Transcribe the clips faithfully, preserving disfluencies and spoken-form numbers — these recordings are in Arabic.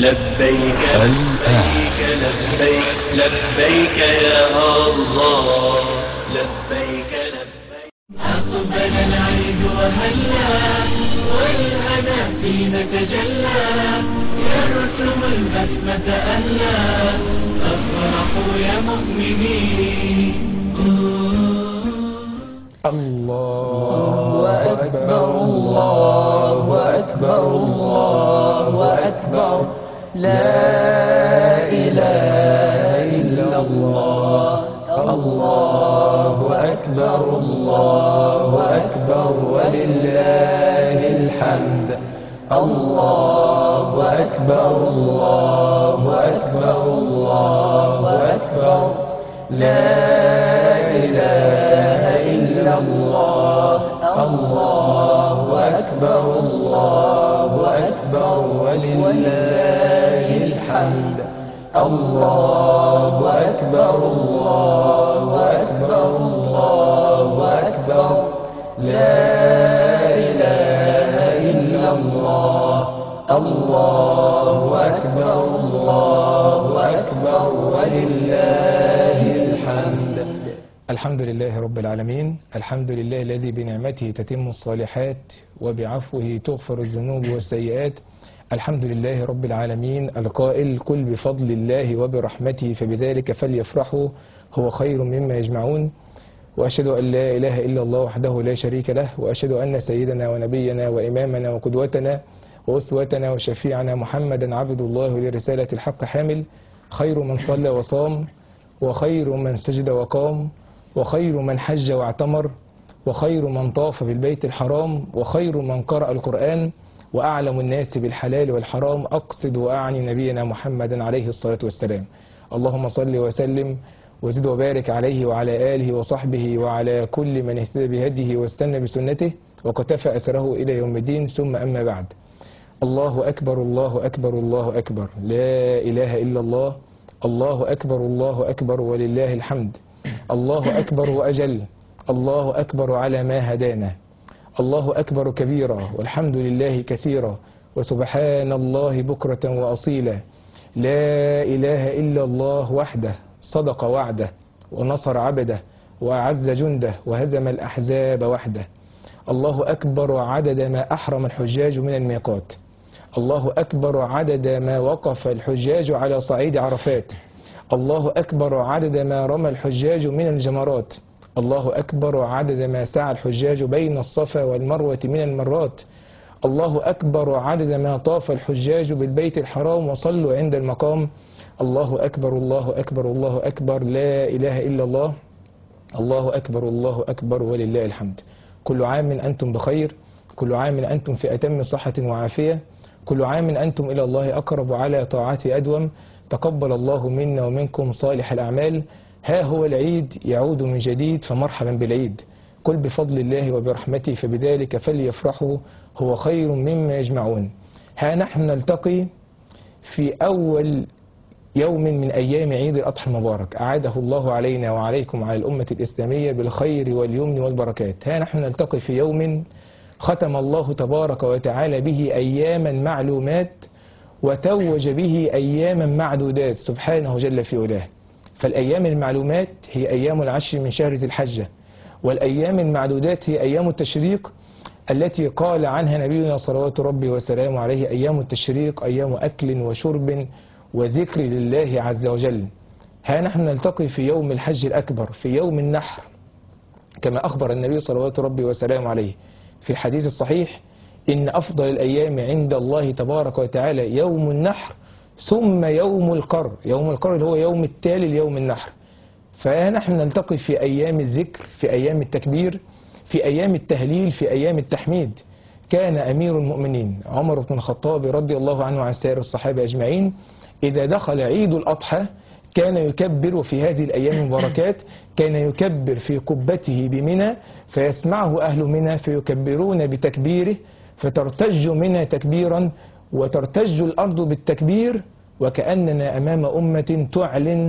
لبيك لبيك لبيك لبيك يا الله لبيك لبيك. أقبل العيد وهلا والهنا فينا تجلى يرسم البسمة أهلا أفرحوا يا مؤمنين. الله أكبر الله أكبر الله أكبر لا إله إلا الله الله أكبر الله أكبر ولله الحمد الله أكبر الله أكبر الله أكبر لا إله إلا الله الله أكبر الله أكبر ولله الحمد الله أكبر الله أكبر الله أكبر لا إله إلا الله الله أكبر الله أكبر ولله الحمد. الحمد لله رب العالمين، الحمد لله الذي بنعمته تتم الصالحات وبعفوه تغفر الذنوب والسيئات. الحمد لله رب العالمين القائل كل بفضل الله وبرحمته فبذلك فليفرحوا هو خير مما يجمعون. وأشهد أن لا إله إلا الله وحده لا شريك له، وأشهد أن سيدنا ونبينا وإمامنا وقدوتنا وأسوتنا وشفيعنا محمدا عبد الله لرسالة الحق حامل، خير من صلى وصام، وخير من سجد وقام، وخير من حج واعتمر، وخير من طاف بالبيت الحرام، وخير من قرأ القرآن، وأعلم الناس بالحلال والحرام. أقصد وأعني نبينا محمدا عليه الصلاة والسلام. اللهم صل وسلم وزد وبارك عليه وعلى آله وصحبه وعلى كل من اهتدى بهديه واستنى بسنته وقتفى أثره إلى يوم الدين، ثم أما بعد. الله أكبر الله أكبر الله أكبر لا إله إلا الله الله أكبر الله أكبر ولله الحمد. الله أكبر وأجل، الله أكبر على ما هدانا، الله أكبر كبيرا والحمد لله كثيرا وسبحان الله بكرة وأصيلا. لا إله إلا الله وحده صدق وعده ونصر عبده وأعز جنده وهزم الأحزاب وحده. الله أكبر عدد ما أحرم الحجاج من الميقات، الله أكبر عدد ما وقف الحجاج على صعيد عرفات، الله أكبر عدد ما رمى الحجاج من الجمرات، الله أكبر عدد ما سعى الحجاج بين الصفا والمروة من المرات، الله أكبر عدد ما طاف الحجاج بالبيت الحرام وصلوا عند المقام. الله أكبر الله أكبر الله أكبر لا إله إلا الله الله أكبر الله أكبر ولله الحمد. كل عام أنتم بخير، كل عام أنتم في أتم صحة وعافية، كل عام أنتم إلى الله أقرب على طاعته أدوم. تقبل الله منا ومنكم صالح الأعمال. ها هو العيد يعود من جديد فمرحبا بالعيد. كل بفضل الله وبرحمته فبذلك فليفرحوا هو خير مما يجمعون. ها نحن نلتقي في أول يوم من أيام عيد الأضحى المبارك، أعاده الله علينا وعليكم وعلى الأمة الإسلامية بالخير واليمن والبركات. ها نحن نلتقي في يوم ختم الله تبارك وتعالى به أياما معلومات وتوج به أياما معدودات سبحانه جل في علاه. فالأيام المعلومات هي أيام العشر من شهر ذي الحجة، والأيام المعدودات هي أيام التشريق التي قال عنها نبينا صلوات ربي وسلامه عليه أيام التشريق أيام أكل وشرب وذكر لله عز وجل. ها نحن نلتقي في يوم الحج الأكبر في يوم النحر، كما أخبر النبي صلوات ربي وسلامه عليه في الحديث الصحيح إن أفضل الأيام عند الله تبارك وتعالى يوم النحر ثم يوم القر. يوم القر اللي هو يوم التالي ليوم النحر. فنحن نلتقي في أيام الذكر، في أيام التكبير، في أيام التهليل، في أيام التحميد. كان أمير المؤمنين عمر بن الخطاب رضي الله عنه وعن سائر الصحابة أجمعين إذا دخل عيد الأضحى كان يكبر في هذه الأيام المباركات، كان يكبر في قبته بمنى فيسمعه أهل منى فيكبرون بتكبيره فترتج منى تكبيرا وترتج الأرض بالتكبير، وكأننا أمام أمة تعلن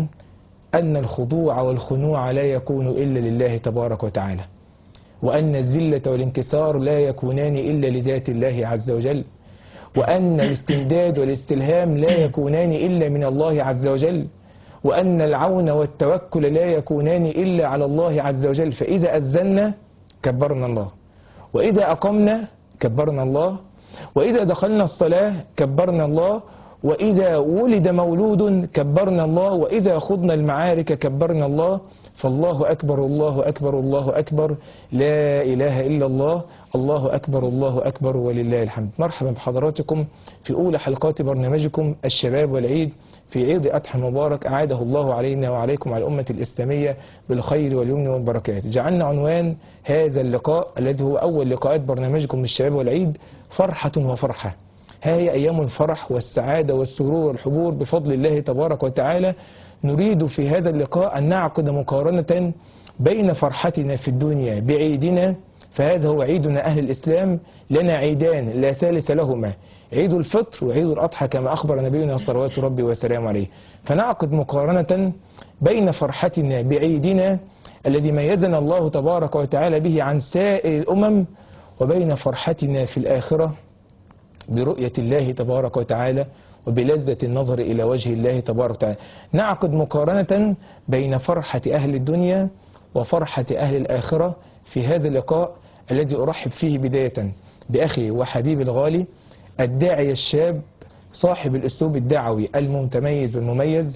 أن الخضوع والخنوع لا يكون إلا لله تبارك وتعالى، وأن الذلة والانكسار لا يكونان إلا لذات الله عز وجل، وأن الاستمداد والاستلهام لا يكونان إلا من الله عز وجل، وأن العون والتوكل لا يكونان إلا على الله عز وجل. فإذا أذنا كبرنا الله، وإذا أقمنا كبرنا الله، وإذا دخلنا الصلاة كبرنا الله، وإذا ولد مولود كبرنا الله، وإذا خضنا المعارك كبرنا الله. فالله أكبر الله أكبر الله أكبر، لا إله إلا الله، الله أكبر الله أكبر ولله الحمد. مرحبا بحضراتكم في أولى حلقات برنامجكم الشباب والعيد في عيد أضحى مبارك، أعاده الله علينا وعليكم على الأمة الإسلامية بالخير واليمن والبركات. جعلنا عنوان هذا اللقاء الذي هو أول لقاءات برنامجكم الشباب والعيد فرحة وفرحة. ها هي أيام الفرح والسعادة والسرور والحبور بفضل الله تبارك وتعالى. نريد في هذا اللقاء أن نعقد مقارنة بين فرحتنا في الدنيا بعيدنا، فهذا هو عيدنا أهل الإسلام، لنا عيدان لا ثالث لهما، عيد الفطر وعيد الأضحى كما أخبر نبينا صلوات ربي وسلامه عليه. فنعقد مقارنة بين فرحتنا بعيدنا الذي ميزنا الله تبارك وتعالى به عن سائر الأمم، وبين فرحتنا في الآخرة برؤية الله تبارك وتعالى وبلذة النظر إلى وجه الله تبارك وتعالى. نعقد مقارنة بين فرحة أهل الدنيا وفرحة أهل الآخرة في هذا اللقاء الذي أرحب فيه بداية بأخي وحبيبي الغالي الداعي الشاب صاحب الأسلوب الدعوي المتميز والمميز،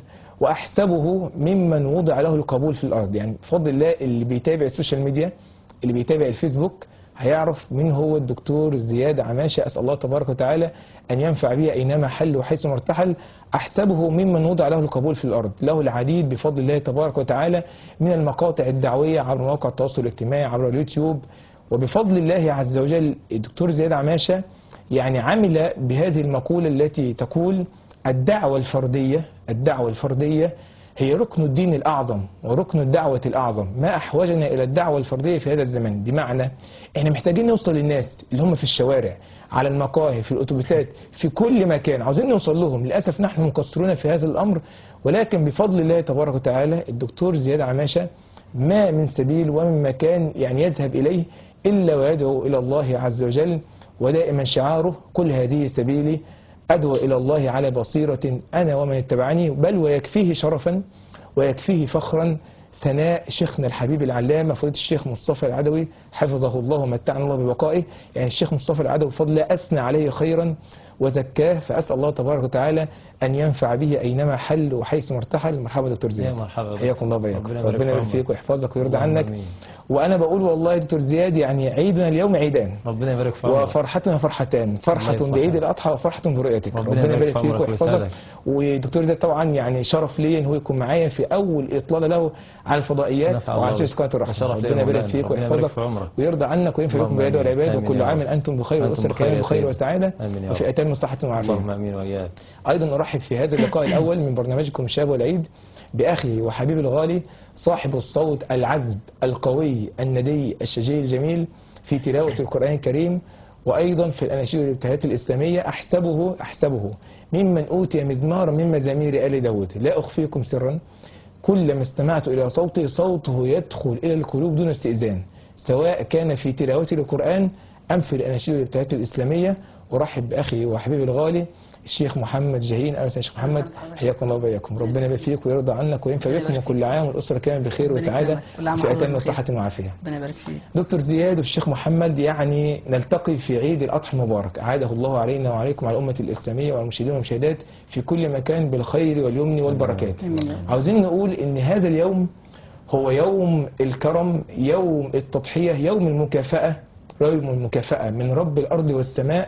وأحسبه ممن وضع له القبول في الأرض. يعني بفضل الله اللي بيتابع السوشيال ميديا، اللي بيتابع الفيسبوك، هيعرف من هو الدكتور زياد عماشة. أسأل الله تبارك وتعالى أن ينفع به أينما حل وحيث ارتحل. أحسبه ممن وضع له القبول في الأرض، له العديد بفضل الله تبارك وتعالى من المقاطع الدعوية عبر مواقع التواصل الاجتماعي، عبر اليوتيوب. وبفضل الله عز وجل الدكتور زياد عماشة يعني عمل بهذه المقولة التي تقول الدعوة الفردية الدعوة الفردية هي ركن الدين الأعظم وركن الدعوة الأعظم. ما أحوجنا إلى الدعوة الفردية في هذا الزمن؟ بمعنى إحنا محتاجين نوصل للناس اللي هم في الشوارع، على المقاهي، في الأتوبيسات، في كل مكان، عاوزين نوصل لهم. للأسف نحن مقصرون في هذا الأمر، ولكن بفضل الله تبارك وتعالى الدكتور زياد عماشة ما من سبيل ومن مكان يعني يذهب إليه إلا ويدعو إلى الله عز وجل، ودائما شعاره كل هذه سبيلي أدعو إلى الله على بصيرة أنا ومن اتبعني. بل ويكفيه شرفا ويكفيه فخرا ثناء شيخنا الحبيب العلامة فضيلة الشيخ مصطفى العدوي حفظه الله ومتعنا الله ببقائه. يعني الشيخ مصطفى العدوي بفضل الله أثنى عليه خيرا وزكاه، فأسأل الله تبارك وتعالى أن ينفع به أينما حل وحيث ارتحل. مرحبا دكتور زياد. مرحبا، حياكم الله وبياكم، ربنا ربنا يبارك فيك ويحفظك ويرضى عنك. آمين. وأنا بقول والله يا دكتور زياد يعني عيدنا اليوم عيدان، ربنا يبارك في عمرك، وفرحتنا فرحتان، فرحة الله بعيد يصلحك. الأضحى وفرحة برؤيتك. ربنا ربنا يبارك يبارك في فيك عمرك ويحفظك. ويسعدك. ودكتور زياد طبعا يعني شرف لي ان هو يكون معايا في اول اطلاله له على الفضائيات نفع وعلى الله شاشه قناه بك. الرحمه. شرف لي ربنا يبارك مولانا. فيك ربنا يبارك ويحفظك في عمرك. ويرضى عنك وينفع بكم اللهم بالعيد آمين. والعباد، آمين وكل يا عام رب. انتم بخير أنتم والاسر بخير كامل يا بخير سيدي. وسعاده آمين يا وفي رب. اتم الصحه اللهم والعافيه. امين واياك. ايضا ارحب في هذا اللقاء الاول من برنامجكم الشباب والعيد باخي وحبيبي الغالي صاحب الصوت العذب القوي الندي الشجي الجميل في تلاوه القران الكريم، وايضا في الاناشيد والابتهالات الاسلاميه. احسبه احسبه ممن اوتي مزمارا من مزامير ال داود. لا اخفيكم سرا، كلما استمعت الى صوته صوته يدخل الى القلوب دون استئذان، سواء كان في تلاوته للقران ام في الاناشيد والابتهالات الاسلاميه. ارحب باخي وحبيبي الغالي الشيخ محمد جاهين. اهلا وسهلا شيخ محمد، حياكم الله وبياكم. ربنا يبارك فيك ويرضى عنك وينفع بكم، وكل عام والاسره كامل بخير وسعاده في اتم صحه وعافيه. ربنا يبارك فيك. دكتور زياد والشيخ محمد يعني نلتقي في عيد الاضحى المبارك، اعاده الله علينا وعليكم على الامه الاسلاميه والمشاهدين والمشاهدات في كل مكان بالخير واليمن والبركات. عاوزين نقول ان هذا اليوم هو يوم الكرم، يوم التضحيه، يوم المكافاه، يوم المكافاه من رب الارض والسماء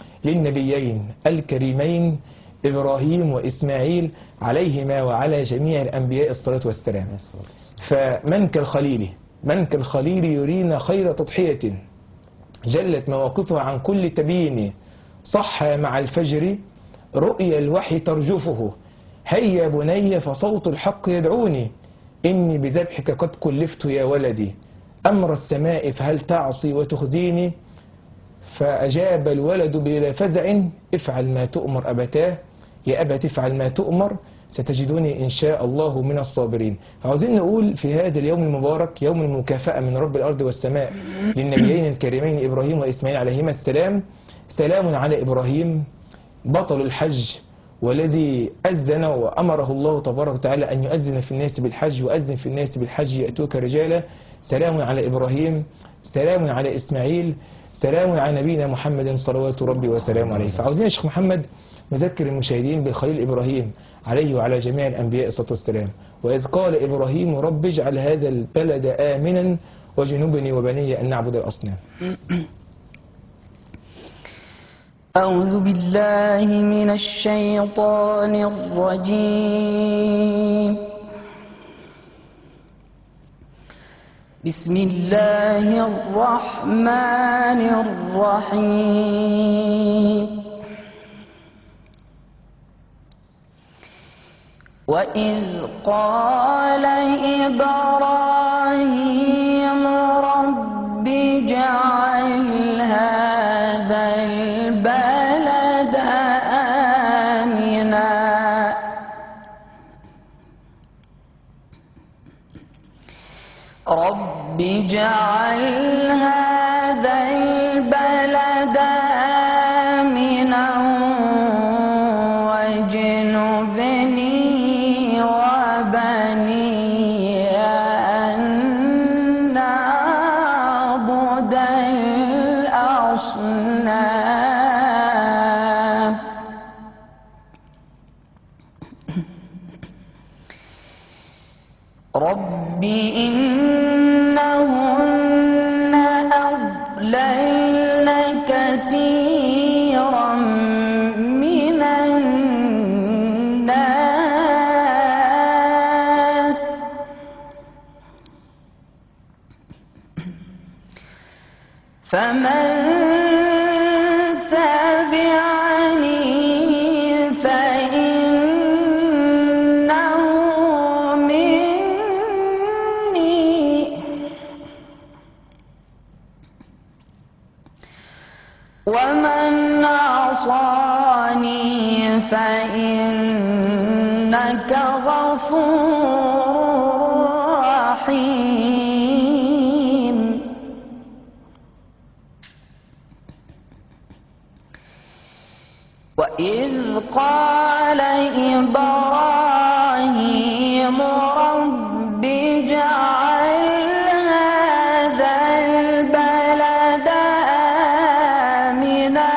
للنبيين الكريمين إبراهيم وإسماعيل عليهما وعلى جميع الأنبياء الصلاة والسلام. فمن كالخليل من كالخليل يرينا خير تضحية جلت مواقفها عن كل تبيين، صح مع الفجر رؤيا الوحي ترجفه، هيا بني فصوت الحق يدعوني، إني بذبحك قد كلفت يا ولدي، أمر السماء فهل تعصي وتخزيني، فأجاب الولد بلا فزع افعل ما تؤمر أبتاه، يا أبت افعل ما تؤمر ستجدوني إن شاء الله من الصابرين. عاوزين نقول في هذا اليوم المبارك يوم المكافأة من رب الأرض والسماء للنبيين الكريمين إبراهيم وإسماعيل عليهما السلام، سلام على إبراهيم بطل الحج والذي أذن وأمره الله تبارك وتعالى أن يؤذن في الناس بالحج، وأذن في الناس بالحج يأتوك رجالا. سلام على إبراهيم، سلام على إسماعيل، سلام على نبينا محمد صلوات ربي وسلام عليه. فعاوزين يا شيخ محمد نذكر المشاهدين بالخليل إبراهيم عليه وعلى جميع الأنبياء الصلاة والسلام. وإذ قال إبراهيم رب اجعل هذا البلد آمنا وجنوبني وبني أن نعبد الأصنام. أعوذ بالله من الشيطان الرجيم. بسم الله الرحمن الرحيم. وإذ قال إبراهيم رب اجعل هذا البلد آمنا رب اجعل هذا البلد آمنا واجنبني وبني أن نعبد الأصنام. رب إنهن أضللن كثيرا من الناس فمن تبعني فإنه مني ومن عصاني فإنك غفور رحيم. وإذ قال إبراهيم رب اجعل هذا البلد آمنا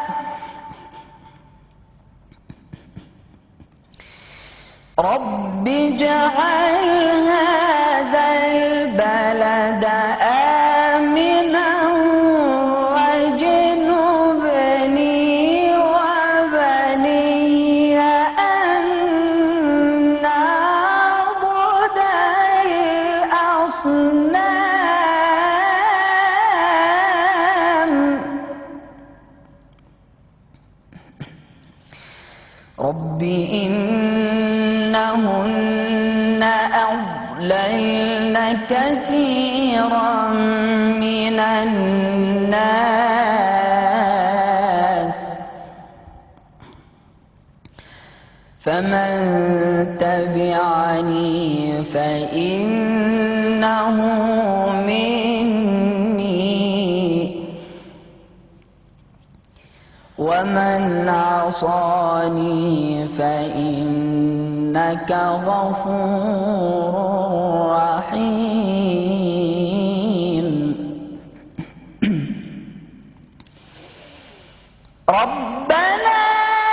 رب اجعل هذا البلد آمنا واجنبني وبني أن نعبد الأصنام. رب إنهن أضللن كثيرا من الناس فمن تبعني فإنه مني ومن عصاني فإنك غفور رحيم. ربنا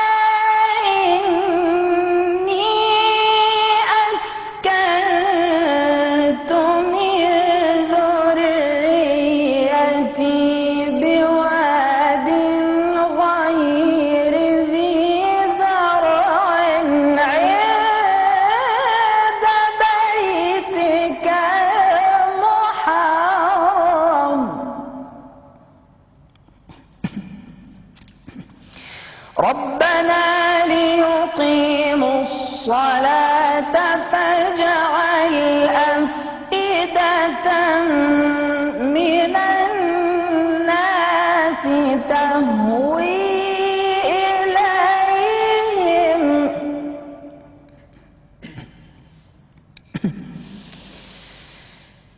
إني أسكنت من ذريتي بواد غير ذي زرع عند بيتك المحرم ربنا ليقيموا الصلاة فاجعل أفئدة من الناس تهوي إليهم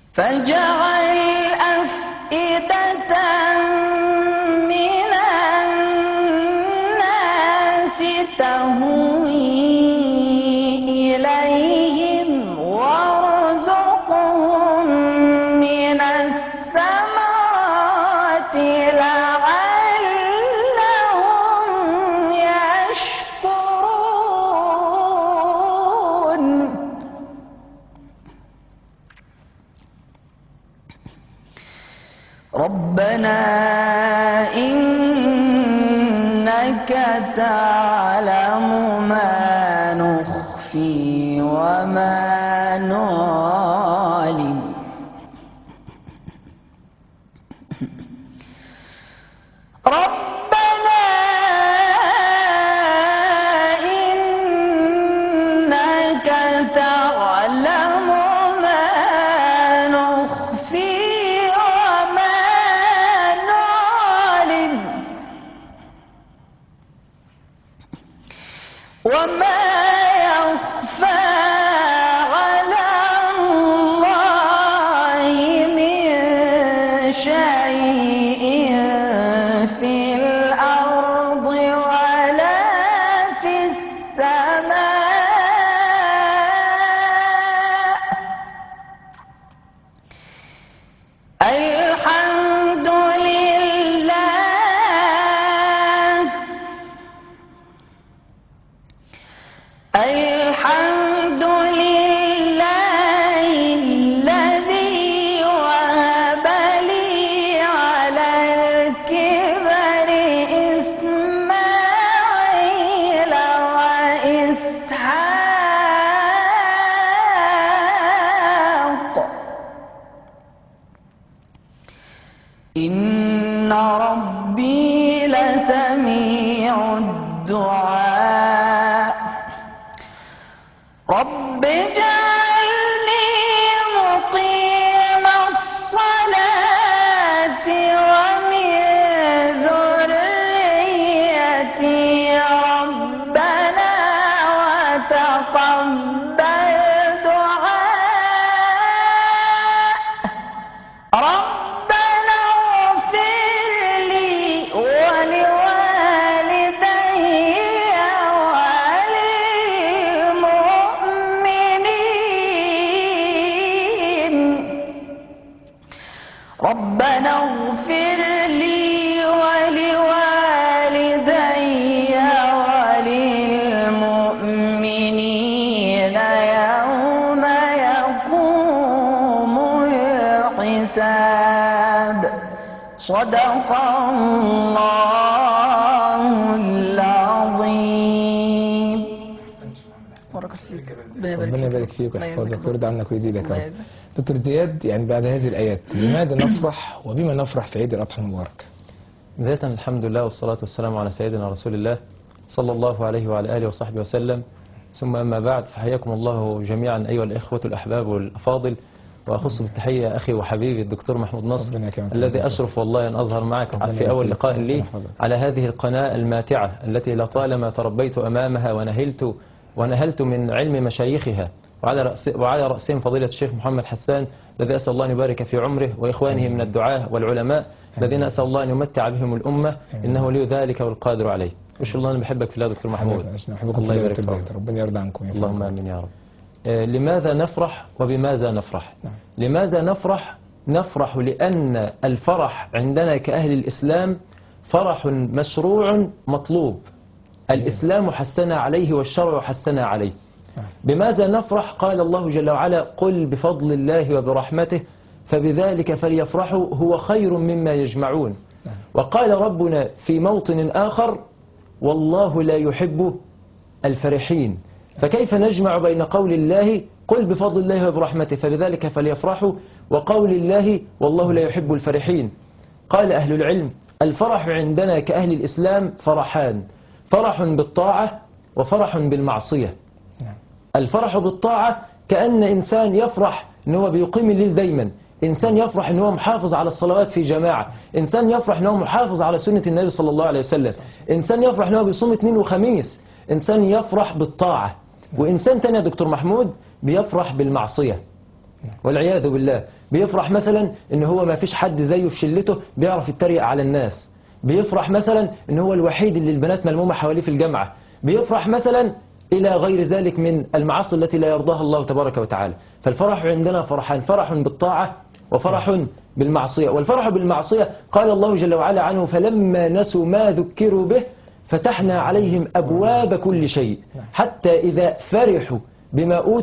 فاجعل أفئدة من الناس إنك تعلم ما نخفي وما نعلم ربنا إنك تعلم ما نخفي وما نعلن وما يخفى على الله من شيء في الأرض ولا في السماء الحمد لله الحمد لله الذي وهب لي على الكبر إسماعيل وإسحاق إن ربي لسميع الدعاء رب اجعلني مقيم الصلاة ومن ذريتي ربنا وتقبل دعاء ربنا اغفر لي ولوالدي وللمؤمنين ربنا اغفر لي ولوالدي وللمؤمنين يوم يقوم الحساب صدق الله العظيم بارك فيك ربنا يبارك فيك الله ويحفظك يجزاك ويرضى عنك ويزيدك يا الله رب. يجزاك. دكتور زياد، يعني بعد هذه الآيات لماذا نفرح وبما نفرح في عيد الأضحى المبارك؟ بداية الحمد لله والصلاة والسلام على سيدنا رسول الله صلى الله عليه وعلى آله وصحبه وسلم، ثم أما بعد، فحياكم الله جميعا أيها الإخوة الأحباب والأفاضل، وأخص بالتحية أخي وحبيبي الدكتور محمود نصر ربنا يكرمك. الذي أشرف والله أن أظهر معك ربنا في أول يكرمك. لقاء لي ربنا يحفظك. على هذه القناة الماتعة التي لطالما تربيت أمامها ونهلت ونهلت من علم مشايخها، وعلى رأس وعلى رأسهم فضيلة الشيخ محمد حسان الذي أسأل الله أن يبارك في عمره، وإخوانه من الدعاة والعلماء الذين أسأل الله أن يمتع بهم الأمة، إنه ولي ذلك والقادر عليه. وش الله، أنا بحبك في الله دكتور محمود. نحبكم الله في يبارك دكتور فيك. زياد، ربنا يرضى عنكم ويحفظكم. اللهم آمين يا رب. آه، لماذا نفرح وبماذا نفرح؟ نعم. لماذا نفرح؟ نفرح لأن الفرح عندنا كأهل الإسلام فرح مشروع مطلوب، الإسلام حسنا عليه والشرع حسنا عليه. بماذا نفرح؟ قال الله جل وعلا: قل بفضل الله وبرحمته فبذلك فليفرحوا هو خير مما يجمعون. وقال ربنا في موطن آخر: والله لا يحب الفرحين. فكيف نجمع بين قول الله قل بفضل الله وبرحمته فبذلك فليفرحوا وقول الله والله لا يحب الفرحين؟ قال أهل العلم: الفرح عندنا كأهل الإسلام فرحان، فرح بالطاعة وفرح بالمعصية. الفرح بالطاعة كأن إنسان يفرح أنه بيقيم الليل دايما، إنسان يفرح أنه محافظ على الصلوات في جماعة، إنسان يفرح أنه محافظ على سنة النبي صلى الله عليه وسلم، إنسان يفرح أنه بيصوم اثنين وخميس، إنسان يفرح بالطاعة. وإنسان تاني يا دكتور محمود بيفرح بالمعصية والعياذ بالله، بيفرح مثلا ان هو ما فيش حد زيه في شلته بيعرف يتريق على الناس، بيفرح مثلا ان هو الوحيد اللي البنات ملمومة حواليه في الجامعة، بيفرح مثلا إلى غير ذلك من المعاصي التي لا يرضاها الله تبارك وتعالى. فالفرح عندنا فرحان، فرح بالطاعة وفرح بالمعصية. والفرح بالمعصية قال الله جل وعلا عنه: فلما نسوا ما ذكروا به فتحنا عليهم أبواب كل شيء حتى إذا فرحوا بما أوتوا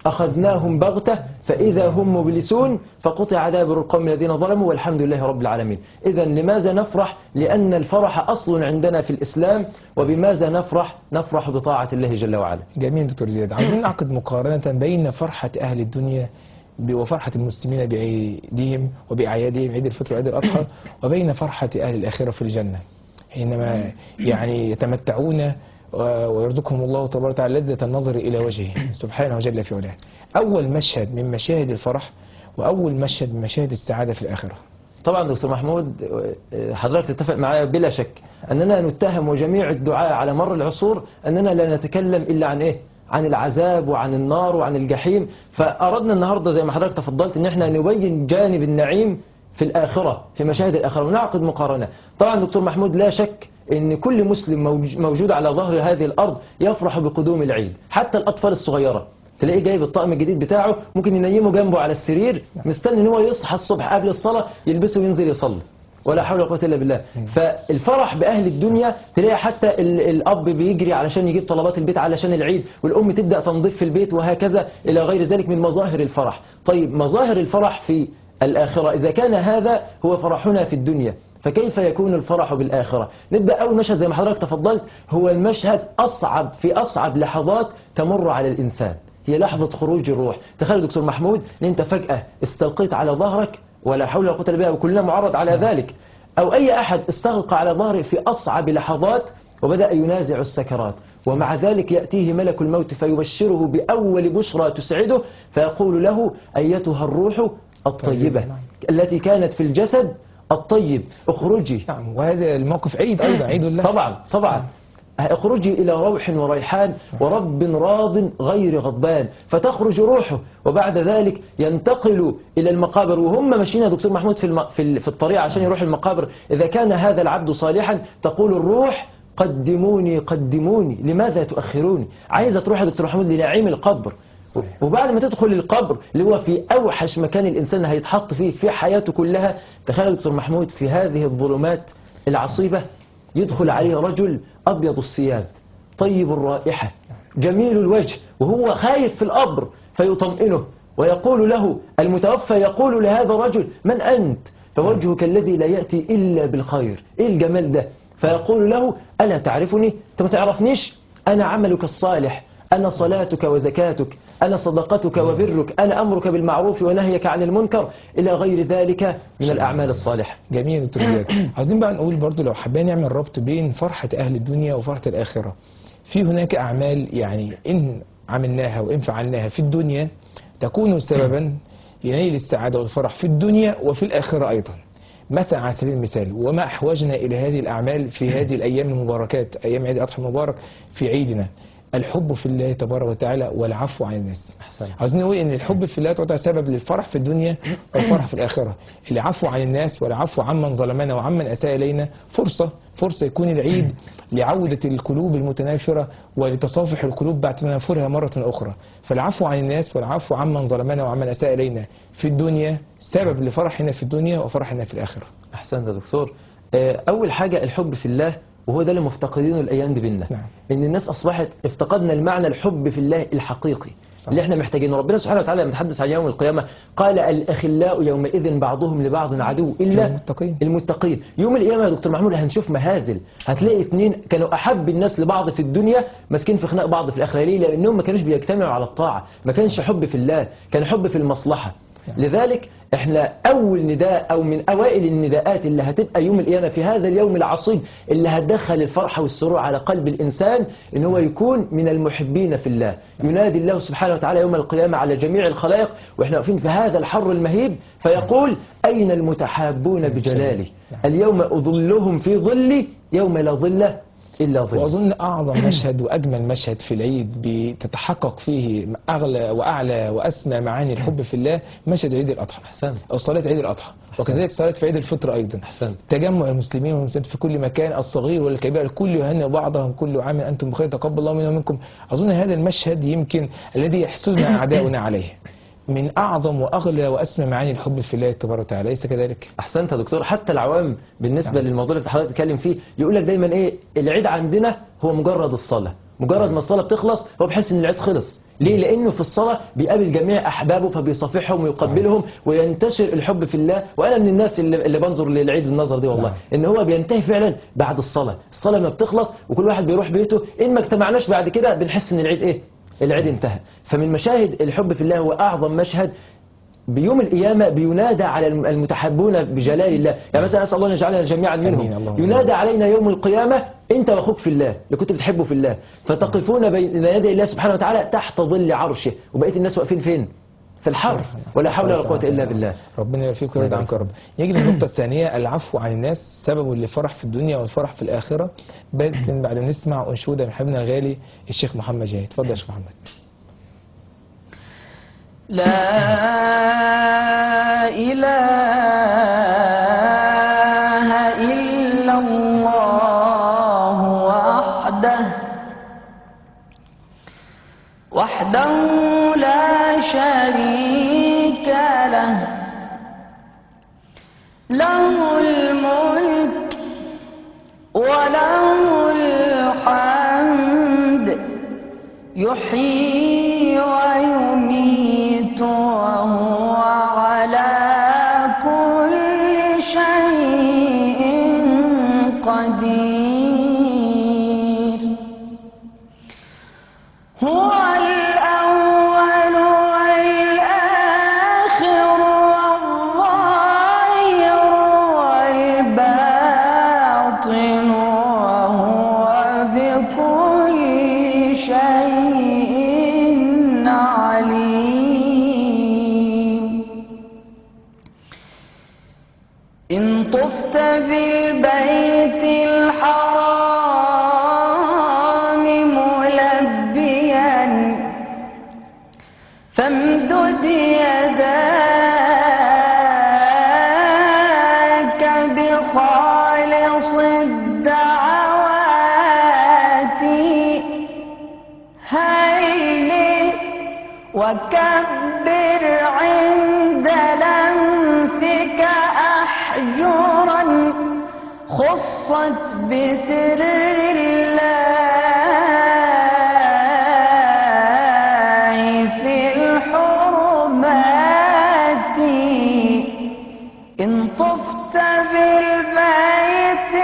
أخذناهم بغتة فإذا هم مبلسون فقطع دابر القوم الذين ظلموا والحمد لله رب العالمين. إذا لماذا نفرح؟ لأن الفرح أصل عندنا في الإسلام. وبماذا نفرح؟ نفرح بطاعة الله جل وعلا. جميل دكتور زياد. عايزين نعقد مقارنة بين فرحة أهل الدنيا وفرحة المسلمين بعيدهم وبأعيادهم عيد الفطر وعيد الأضحى وبين فرحة أهل الآخرة في الجنة حينما يعني يتمتعون ويرزقهم الله تبارك وتعالى لذة النظر إلى وجهه سبحانه وجل في علاه. أول مشهد من مشاهد الفرح وأول مشهد من مشاهد السعادة في الآخرة. طبعا دكتور محمود حضرتك تتفق معايا بلا شك أننا نتهم وجميع الدعاء على مر العصور أننا لا نتكلم إلا عن إيه؟ عن العذاب وعن النار وعن الجحيم. فأردنا النهاردة زي ما حضرتك تفضلت أن احنا نبين جانب النعيم في الآخرة في مشاهد الآخرة ونعقد مقارنة. طبعا دكتور محمود لا شك ان كل مسلم موجود على ظهر هذه الارض يفرح بقدوم العيد. حتى الاطفال الصغيره تلاقيه جايب الطقم الجديد بتاعه، ممكن ينيمه جنبه على السرير مستني ان هو يصحى الصبح قبل الصلاه يلبسه وينزل يصلي، ولا حول ولا قوه الا بالله. فالفرح باهل الدنيا تلاقي حتى الاب بيجري علشان يجيب طلبات البيت علشان العيد، والام تبدا تنظيف في البيت وهكذا الى غير ذلك من مظاهر الفرح. طيب مظاهر الفرح في الاخره اذا كان هذا هو فرحنا في الدنيا فكيف يكون الفرح بالآخرة؟ نبدأ أول مشهد زي ما حضرتك تفضلت هو المشهد أصعب في أصعب لحظات تمر على الإنسان، هي لحظة خروج الروح. تخيل دكتور محمود أن أنت فجأة استلقيت على ظهرك ولا حول ولا قوة إلا بالله وكلنا معرض على ذلك، أو أي أحد استلقى على ظهره في أصعب لحظات وبدأ ينازع السكرات، ومع ذلك يأتيه ملك الموت فيبشره بأول بشرى تسعده فيقول له أيتها الروح الطيبة التي كانت في الجسد الطيب اخرجي. نعم، وهذا الموقف عيد أيضا عيد الله. طبعا طبعا اخرجي إلى روح وريحان ورب راض غير غضبان، فتخرج روحه وبعد ذلك ينتقل إلى المقابر. وهم ماشيين يا دكتور محمود في الم... في, في الطريق عشان يروح المقابر، إذا كان هذا العبد صالحا تقول الروح قدموني قدموني لماذا تؤخروني؟ عايزة تروح يا دكتور محمود لنعيم القبر. صحيح. وبعد ما تدخل القبر اللي هو في أوحش مكان الإنسان هيتحط فيه في حياته كلها، تخيل دكتور محمود في هذه الظلمات العصيبة يدخل عليه رجل أبيض الثياب طيب الرائحة جميل الوجه وهو خايف في القبر، فيطمئنه ويقول له المتوفى يقول لهذا الرجل من أنت؟ فوجهك الذي لا يأتي إلا بالخير. إيه الجمال ده؟ فيقول له ألا تعرفني؟ أنت ما تعرفنيش؟ أنا عملك الصالح، أنا صلاتك وزكاتك، أنا صدقتك وبرك، أنا أمرك بالمعروف ونهيك عن المنكر إلى غير ذلك من الأعمال الصالحة. جميل دكتور زياد. عايزين بقى نقول برضو لو حابين نعمل ربط بين فرحة أهل الدنيا وفرحة الآخرة، في هناك أعمال يعني إن عملناها وإن فعلناها في الدنيا تكون سببا ينيل السعادة والفرح في الدنيا وفي الآخرة أيضا. مثلا على سبيل المثال، وما أحوجنا إلى هذه الأعمال في هذه الأيام المباركات أيام عيد الأضحى المبارك في عيدنا؟ الحب في الله تبارك وتعالى والعفو عن الناس. عاوزين نقول ان الحب في الله تعالى سبب للفرح في الدنيا والفرح في الاخره. العفو عن الناس والعفو عمن ظلمنا وعمن اساء الينا فرصه فرصه يكون العيد لعوده القلوب المتنافره ولتصافح القلوب بعد تنافرها مره اخرى. فالعفو عن الناس والعفو عمن ظلمنا وعمن اساء الينا في الدنيا سبب لفرحنا في الدنيا وفرحنا في الاخره. احسنت يا دكتور. اول حاجه الحب في الله، وهو ده اللي مفتقدينه الايام دي بينا. نعم. ان الناس اصبحت افتقدنا المعنى الحب في الله الحقيقي. صح. اللي احنا محتاجينه. ربنا سبحانه وتعالى لما يتحدث عن يوم القيامه قال الاخلاء يومئذ بعضهم لبعض عدو الا المتقين. المتقين. يوم القيامه يا دكتور محمود هنشوف مهازل، هتلاقي اثنين كانوا احب الناس لبعض في الدنيا ماسكين في خناق بعض في الاخره. ليه؟ لانهم ما كانوش بيجتمعوا على الطاعه، ما كانش حب في الله، كان حب في المصلحه. لذلك احنا اول نداء او من اوائل النداءات اللي هتبقى يوم القيامه في هذا اليوم العصيب اللي هتدخل الفرحه والسرور على قلب الانسان ان هو يكون من المحبين في الله. ينادي الله سبحانه وتعالى يوم القيامه على جميع الخلائق واحنا واقفين في هذا الحر المهيب فيقول اين المتحابون بجلالي اليوم اظلهم في ظلي يوم لا ظل إلا ظل. وأظن أعظم مشهد وأجمل مشهد في العيد بتتحقق فيه أغلى وأعلى وأسمى معاني الحب في الله مشهد عيد الأضحى. أحسن. أو صلاة عيد الأضحى. وكذلك صلاة في عيد الفطر أيضا. أحسن. تجمع المسلمين والمسلمات في كل مكان الصغير والكبير الكل يهنئ بعضهم كل عام أنتم بخير تقبل الله منا ومنكم. أظن هذا المشهد يمكن الذي يحسدنا أعداؤنا عليه من أعظم وأغلى وأسمى معاني الحب في الله تبارك وتعالى، أليس كذلك؟ أحسنت يا دكتور. حتى العوام بالنسبة نعم. للموضوع اللي حضرتك بتتكلم فيه يقول لك دايما إيه العيد عندنا هو مجرد الصلاة، مجرد ما الصلاة بتخلص هو بحس إن العيد خلص. ليه؟ لأنه في الصلاة بيقابل جميع أحبابه فبيصافحهم ويقبلهم وينتشر الحب في الله. وأنا من الناس اللي, اللي بنظر للعيد النظر دي والله، إن هو بينتهي فعلا بعد الصلاة. الصلاة ما بتخلص وكل واحد بيروح بيته، إن ما اجتمعناش بعد كده بنحس إن العيد إيه؟ العيد انتهى. فمن مشاهد الحب في الله هو أعظم مشهد بيوم القيامة بينادى على المتحبون بجلال الله. يعني مثلا أسأل الله أن يجعلنا جميعا منهم. ينادى علينا يوم القيامة أنت وأخوك في الله اللي كنت بتحبه في الله، فتقفون بين يدي الله سبحانه وتعالى تحت ظل عرشه، وبقية الناس واقفين فين؟ في الحر. ولا حول ولا قوة إلا بالله. ربنا يوفقك ويرضى عنك يا رب. يجي للنقطة الثانية، العفو عن الناس سبب للفرح في الدنيا والفرح في الآخرة. لكن بعد ما نسمع أنشودة من حبيبنا الغالي الشيخ محمد جاهد. اتفضل يا شيخ محمد. لا إله إلا الله وحده وحده لا شريك له، له الملك وله الحمد، يحيي ويميت وهو على كل شيء قدير. هو الأول والآخر والظاهر والباطن وهو بكل شيء عليم. إن طفت بالبيت الحرام ملبيا فامدد يداك بخالص الدعوات، هيل وكبر عند لمسك أحجرا خصت بسر الله في الحرمات. إن طفت بالبيت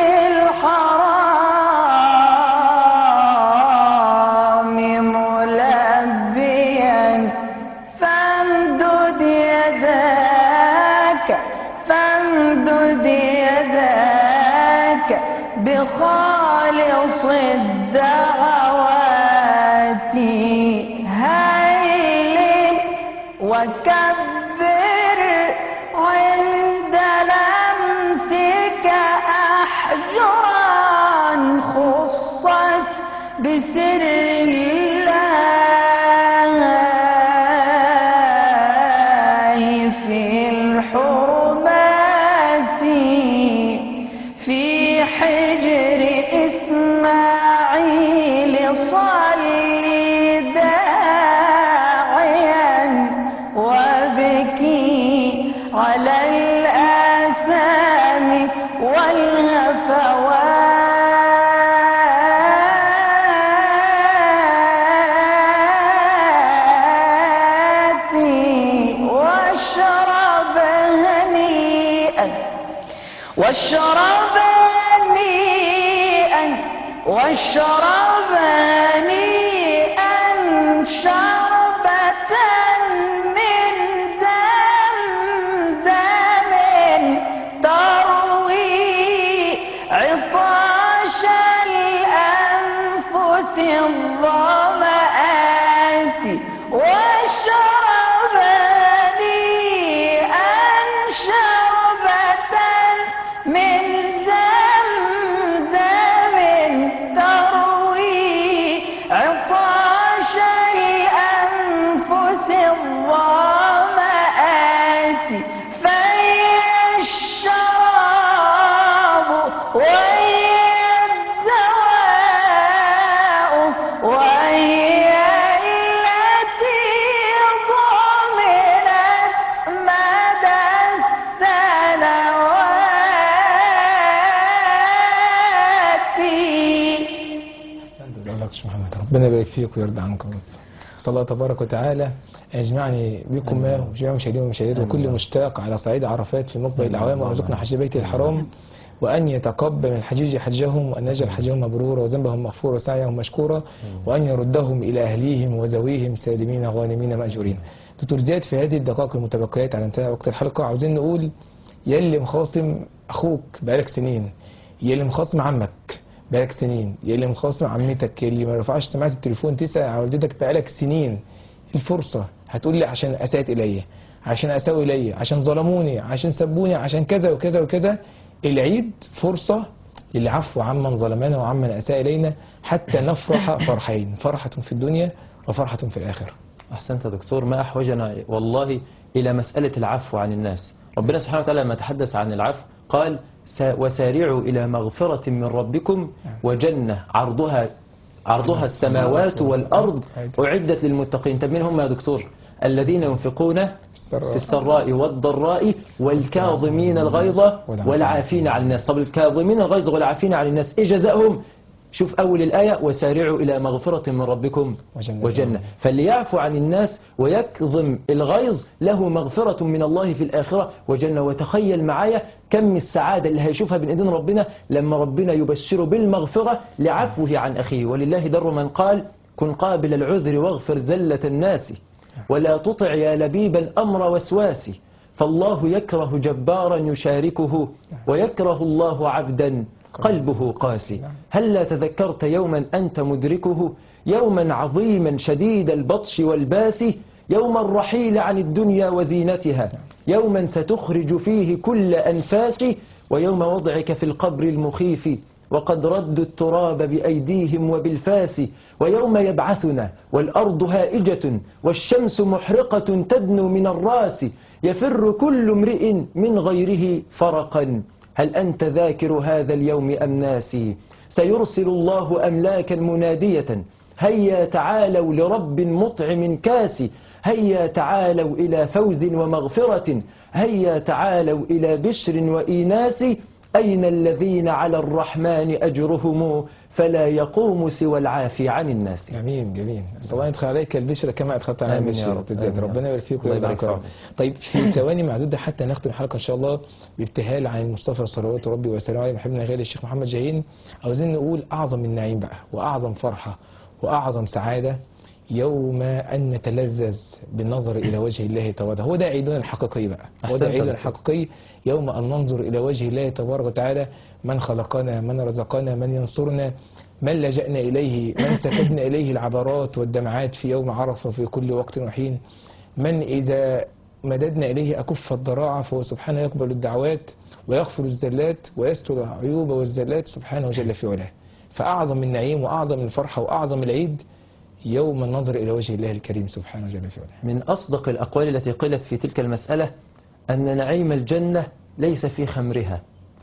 الحرام ملبيا فامدد يداك فامدد يداك بخالص الدعوات، هيل وكبر عند لمسك أحجرا خصت بسر الله في الحرمات. في حجر إسماعيل صلي داعيا وابكي على الآثام والهفوات، واشرب هنيئا واشرب هنيئا واشرب هنيئا شربة من زمزم تروي عطاش الأنفس الظمآت، واشرب هنيئا شربة من زمزم تروي عطاش الأنفس الظمآت، فهي الشراب وهي الدواء وهي التي ضمنت مدى السنوات. محمد ربنا يبارك فيك ويرضى عنك يا رب. أسأل الله تبارك وتعالى أن يجمعني بكم وجميع المشاهدين والمشاهدات وكل مشتاق على صعيد عرفات في مقبل الأعوام، وارزقنا حج بيته الحرام، وأن يتقبل من الحجيج حجهم، وأن يجعل حجهم مبرورا وذنبهم مغفورا وسعيهم مشكورا، وأن يردهم إلى أهليهم وذويهم سالمين غانمين مأجورين. دكتور زياد، في هذه الدقائق المتبقيات على انتهاء وقت الحلقة عاوزين نقول يلي مخاصم أخوك بقالك سنين، يلي مخاصم عمك بقالك سنين، يلي مخاصم عمتك، يلي ما رفعش سماعة التليفون تسأل على والدتك بقالك سنين، الفرصة هتقول لي عشان أساءت إلي، عشان أساءوا إلي، عشان ظلموني، عشان سبوني، عشان كذا وكذا وكذا. العيد فرصة للعفو عمن ظلمنا وعمن أساء إلينا حتى نفرح فرحين، فرحة في الدنيا وفرحة في الآخرة. أحسنت يا دكتور، ما أحوجنا والله إلى مسألة العفو عن الناس. ربنا سبحانه وتعالى لما تحدث عن العفو قال وسارعوا إلى مغفرة من ربكم وجنة عرضها عرضها السماوات والأرض أعدت للمتقين. طب مين هم يا دكتور؟ الذين ينفقون في السراء والضراء والكاظمين الغيظ والعافين عن الناس. طب الكاظمين الغيظ والعافين عن الناس إيه جزاؤهم؟ شوف أول الآية وسارعوا إلى مغفرة من ربكم وجنة, وجنة. فاللي يعفو عن الناس ويكظم الغيظ له مغفرة من الله في الآخرة وجنة. وتخيل معايا كم السعادة اللي هيشوفها بين إيدين ربنا لما ربنا يبشره بالمغفرة لعفوه عن أخيه. ولله در من قال كن قابل العذر واغفر زلة الناس ولا تطع يا لبيبا أمر وسواس، فالله يكره جبارا يشاركه ويكره الله عبدا قلبه قاسي. هلا تذكرت يوما أنت مدركه، يوما عظيما شديد البطش والباس، يوم الرحيل عن الدنيا وزينتها، يوما ستخرج فيه كل أنفاس، ويوم وضعك في القبر المخيف وقد ردوا التراب بأيديهم وبالفاس، ويوم يبعثنا والأرض هائجة والشمس محرقة تدنو من الراس، يفر كل امرئ من غيره فرقا، هل أنت ذاكر هذا اليوم أم ناسي؟ سيرسل الله أملاكا منادية هيا تعالوا لرب مطعم كاسي، هيا تعالوا إلى فوز ومغفرة، هيا تعالوا إلى بشر وإيناس، أين الذين على الرحمن أجرهم فلا يقوم سوى العافي عن الناس. جميل جميل. الله يدخل عليك البشرى كما أدخلت على البشرى. ربنا يبارك فيك ويبارك فيك. طيب في ثواني معدودة حتى نختم الحلقة إن شاء الله بابتهال عن المصطفى صلوات ربي وسلامه عليه محبنا غالي الشيخ محمد جاهين. عاوزين نقول أعظم النعيم بقى وأعظم فرحة وأعظم سعادة يوم أن نتلذذ بالنظر إلى وجه الله تبارك. هو ده عيدنا الحقيقي بقى، هو ده عيدنا الحقيقي يوم أن ننظر إلى وجه الله تبارك وتعالى، من خلقنا، من رزقنا، من ينصرنا، من لجأنا إليه، من سكبنا إليه العبرات والدمعات في يوم عرفة في كل وقت وحين، من إذا مددنا إليه أكف الضراعة فهو سبحانه يقبل الدعوات ويغفر الزلات ويستر العيوب والزلات سبحانه جل في علاه. فأعظم النعيم وأعظم الفرحة وأعظم العيد يوم النظر إلى وجه الله الكريم سبحانه جل في علاه. من أصدق الأقوال التي قيلت في تلك المسألة أن نعيم الجنة ليس في خمرها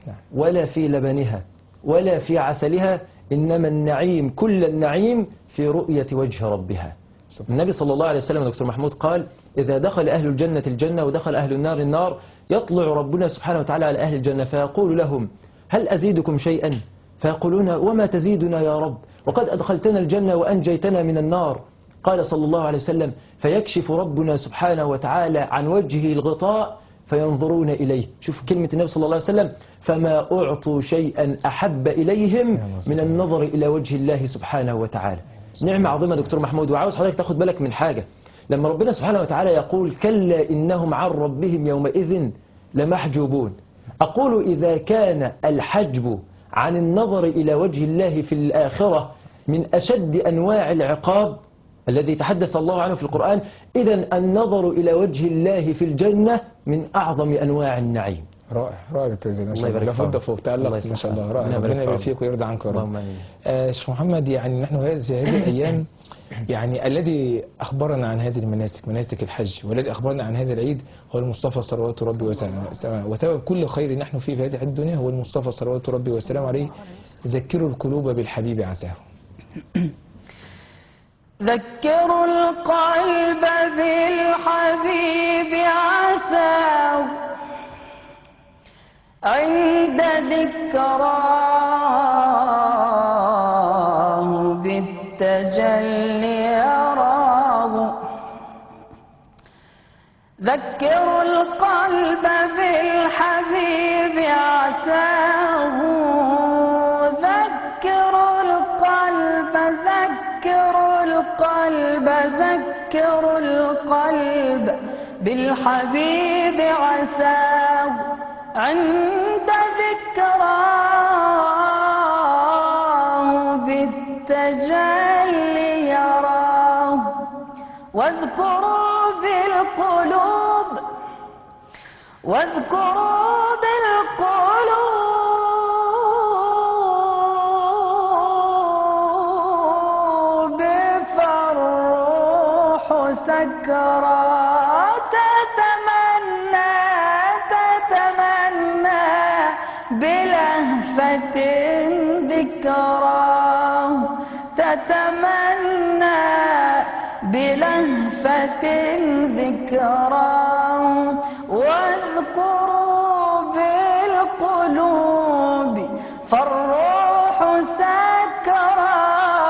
ولا في لبنها ولا في عسلها، إنما النعيم كل النعيم في رؤية وجه ربها. النبي صلى الله عليه وسلم دكتور محمود قال إذا دخل أهل الجنة الجنة ودخل أهل النار النار يطلع ربنا سبحانه وتعالى على أهل الجنة فيقول لهم هل أزيدكم شيئا؟ فيقولون وما تزيدنا يا رب وقد أدخلتنا الجنة وأنجيتنا من النار. قال صلى الله عليه وسلم فيكشف ربنا سبحانه وتعالى عن وجهه الغطاء فينظرون إليه. شوف كلمة النبي صلى الله عليه وسلم فما أعطوا شيئا أحب إليهم من النظر إلى وجه الله سبحانه وتعالى. نعمة عظيمة دكتور محمود. وعاوز حضرتك تاخد بالك من حاجة، لما ربنا سبحانه وتعالى يقول كلا إنهم عن ربهم يومئذ لمحجوبون، أقول إذا كان الحجب عن النظر إلى وجه الله في الآخرة من أشد أنواع العقاب الذي تحدث الله عنه في القرآن، إذن النظر إلى وجه الله في الجنة من أعظم أنواع النعيم. رائع رائع دكتور زياد، ما شاء الله لابد فوق تألق ما شاء الله. رائع، ربنا يبارك فيك ويرضى عنك يا رب. آه شيخ محمد، يعني نحن في هذه الأيام يعني الذي أخبرنا عن هذه المناسك مناسك الحج والذي أخبرنا عن هذا العيد هو المصطفى صلوات ربي وسلامه، وسبب كل خير نحن فيه في هذه الدنيا هو المصطفى صلوات ربي وسلامه عليه. ذكروا القلوب بالحبيب عساه. ذكروا القلب بالحبيب عساه عند ذكراه بالتجلي يراه ذكروا القلب بالحبيب عساه ذكروا القلب ذكروا القلب ذكروا القلب بالحبيب عساه عند ذكراه بالتجلي يراه واذكروا بالقلوب واذكروا بالقلوب فالروح سكرات تتمنى تتمنى بلهفة ذكراه تتمنى بلهفة ذكراه واذكروا بالقلوب فالروح سكرى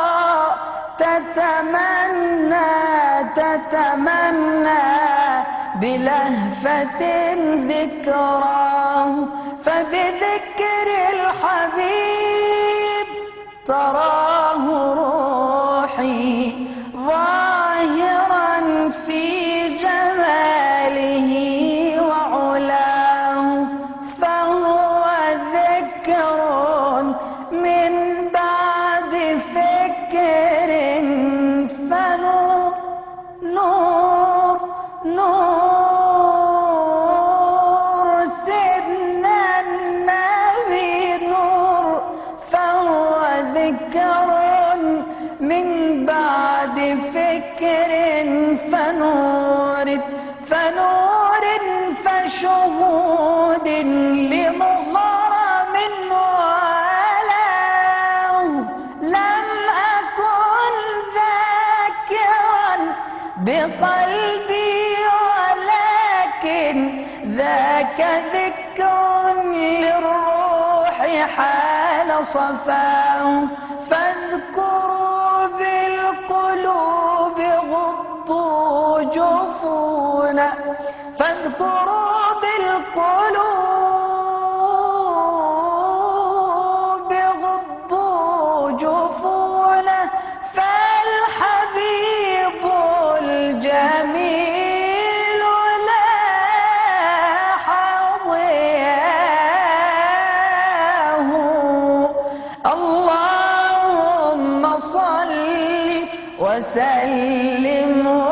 تتمنى تتمنى بلهفة ذكراه فبذكر الحبيب تراه روحي ظاهرا في جماله وعلاه فهو ذكر من بعد فكر فنور نور نور سيدنا النبي نور فهو ذكر من بعد فكر فنور فنور فشهود لمغرم وعلاه لم أكن ذاكرا بقلبي ولكن ذاك ذكر للروح حال صفاه فاذكروا بالقلوب غضوا جفونا فاذكروا بالقلوب غضوا جفونا فالحبيب الجميل لاح ضياه اللهم صل وسلم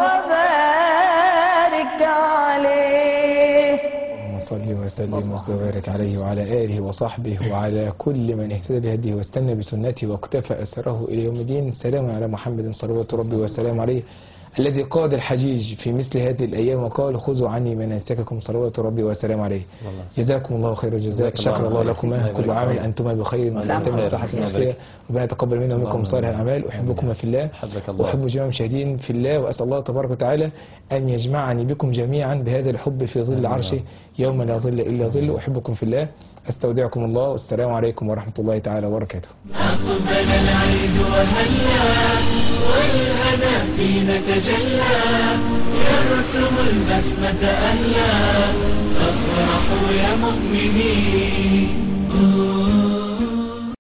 وبارك عليه اللهم صل وسلم وبارك عليه وعلى آله وصحبه وعلى كل من اهتدى بهديه واستنى بسنته واقتفى أثره إلى يوم الدين. سلام على محمد صلوات ربي وسلام عليه الذي قاد الحجيج في مثل هذه الأيام وقال خذوا عني مناسككم صلوات ربي وسلام عليه. جزاكم الله خير الجزاء. شكر الله لكما كل عام أنتما بخير وأنتم الصحة والعافية ربنا يتقبل منا ومنكم صالح الأعمال. أحبكم في الله وأحب جميع المشاهدين في الله وأسأل الله تبارك وتعالى أن يجمعني بكم جميعا بهذا الحب في ظل عرشه يوم لا ظل إلا ظل. أحبكم في الله أستودعكم الله والسلام عليكم ورحمة الله تعالى وبركاته. أقبل العيد وهلا والهنا فينا تجلى يرسم البسمة أهلا فافرحوا يا مؤمنين